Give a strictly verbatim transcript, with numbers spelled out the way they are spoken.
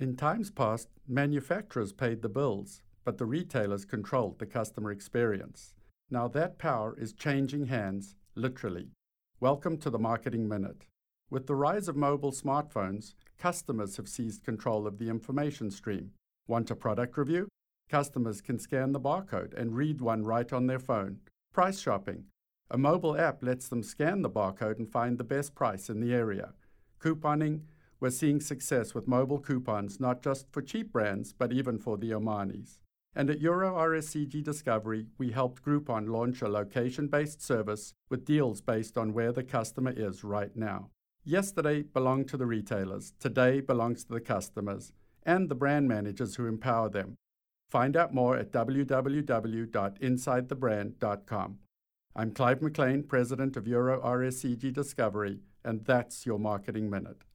In times past, manufacturers paid the bills, but the retailers controlled the customer experience. Now that power is changing hands, literally. Welcome to the Marketing Minute. With the rise of mobile smartphones, customers have seized control of the information stream. Want a product review? Customers can scan the barcode and read one right on their phone. Price shopping. A mobile app lets them scan the barcode and find the best price in the area. Couponing. We're seeing success with mobile coupons, not just for cheap brands, but even for the Omanis. And at Euro R S C G Discovery, we helped Groupon launch a location-based service with deals based on where the customer is right now. Yesterday belonged to the retailers, today belongs to the customers, and the brand managers who empower them. Find out more at w w w dot inside the brand dot com. I'm Clive McLean, President of Euro R S C G Discovery, and that's your Marketing Minute.